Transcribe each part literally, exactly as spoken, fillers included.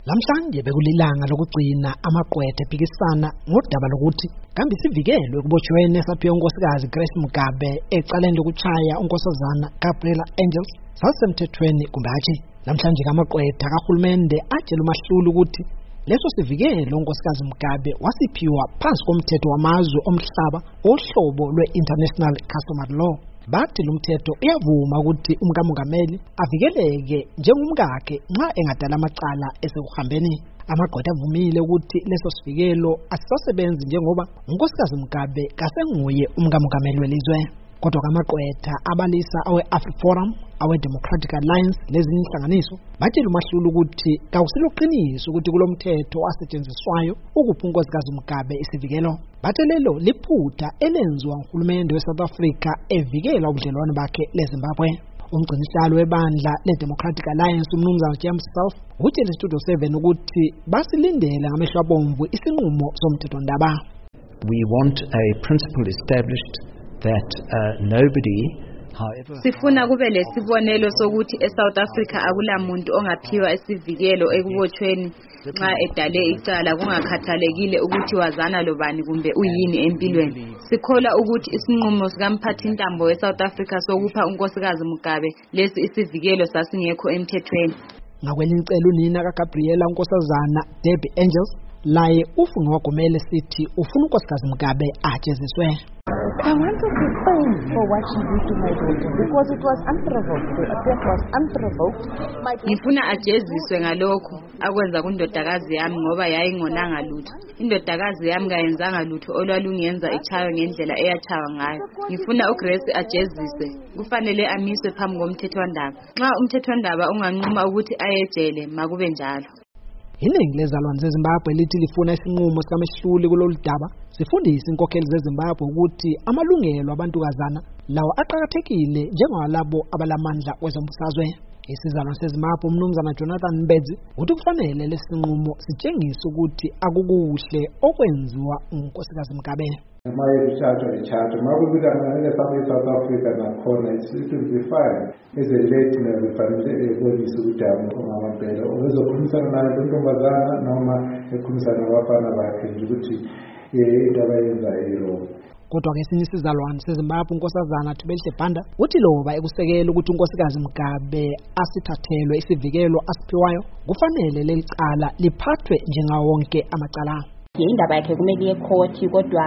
Lamhlanje bekulilanga lokugcina amaqwetha ephikisana ngodaba lokuthi kambe sivikelwe kubotshweni esaphiwe unkosikazi Grace Mugabe ecaleni lokuchaya unkosazana Gabriella Angels sasemthethweni kumbe hatshi. Lamhlanje amaqwetha kahulumende atshela uMahluli ukuthi leso sivikelo unkosikazi Mugabe wasiphiwa phansi komthetho wamazwe omhlaba ohlobo lwe-International Customary Law. Bathi lumthetho uyavuma ukuthi umkamongameli avikeleke njengomkakhe nxa engadala amacala esekuhambeni. Amaqwetha avumile ukuthi leso sivikelo asisasebenzi njengoba unkosikazi Mugabe kasenguye umkamongameli welizwe. Kodwa amaqwetha abalisa awe-AfriForum, awe-Democratic Alliance lezinye inhlanganiso batshela uMahluli ukuthi kawusiloqiniso ukuthi kulomthetho asetshenziswayo ukupha unkosikazi Mugabe isivikelo. Bathe lelo liphutha elenziwa nguhulumende we-South Africa evikela ubudlelwano bakhe leZimbabwe. Umgcinisihlalo webandla le-Democratic Alliance umnumzana James Self utshele iStudio seven ukuthi basilindele ngamehlo abomvu isinqumo somthethondaba. We want a principle established that uh, nobody, however, sifuna kube lesibonelo sokuthi eSouth Africa akulamuntu ongaphiwa isivikelo ekubotshweni nxa edale icala kungakhathalekile ukuthi wazana lobani kumbe uyini empilweni. Sikholwa ukuthi isinqumo sikamphathintambo weSouth Africa sokupha unkosikazi Mugabe lesi isivikelo sasingekho emthethweni. Ngakwelinye icala unina kaGabriella unkosazana Debbie Angels laye ufunga wagomele sithi ufuna unkosikazi Mugabe ajeziswe. I wanted to thank for what she did to my daughter because it was unprovoked. The attack was unprovoked. Ngifuna ajeziswe ngalokho akwenza kundodakazi yami ngoba yayingonanga lutho. Indodakazi yami kayenzanga lutho olwalungenza ichayo ngendlela eyachawa ngayo. Ngifuna uGrace ajeziswe. Kufanele amiswe phambi komthethwandaba. Nxa umthethwandaba unganquma ukuthi ayejele makube njalo. Iningi lezalwane zeZimbabwe lithi lifuna isinqumo sikaMahluli kulolu daba. Sifundisa inkokheli zeZimbabwe ukuthi amalungelo abantukazana lawo aqhakathekile njengawalabo abalamandla kwezombusazwe. Isizalwane seZimbabwe umnumzana Jonathan Mbedzi uthi kufanele lesinqumo sitshengise ukuthi akukuhle okwenziwa unkosikazi Mugabe. Maye kuchathwa echatha makubuka ngane South Africa nakhona it will be fine as a late nefanele ebonisa ukuthi amampela ozokhulumisana naye intombazana noma ekhulumisana nabafana bakhe ukuthi indaba yenza iro. Kodwa ke esinye isizalwane seZimbabwe unkosazana Thubelihle Banda uthi loba ekusekela ukuthi unkosikazi Mugabe asithathelwe isivikelo asiphiwayo kufanele lelicala liphathwe njengawo wonke amacala. Indaba yakhe kumele yecourt kodwa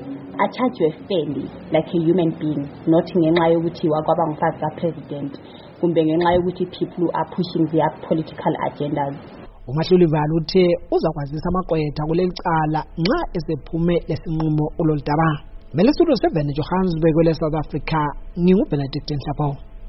a charge you fairly like a human being, not ngenxa yokuthi wakwaba ngumfazi kapresident kumbe ngenxa yokuthi people are pushing their political agendas. uMahluli Vala uthe uzakwazisa amaqwetha kuleli cala nxa esephume lesinqumo kulolu daba. Mele Studio seven Johannesburg, South Africa, nginguBenedict Nhlapho.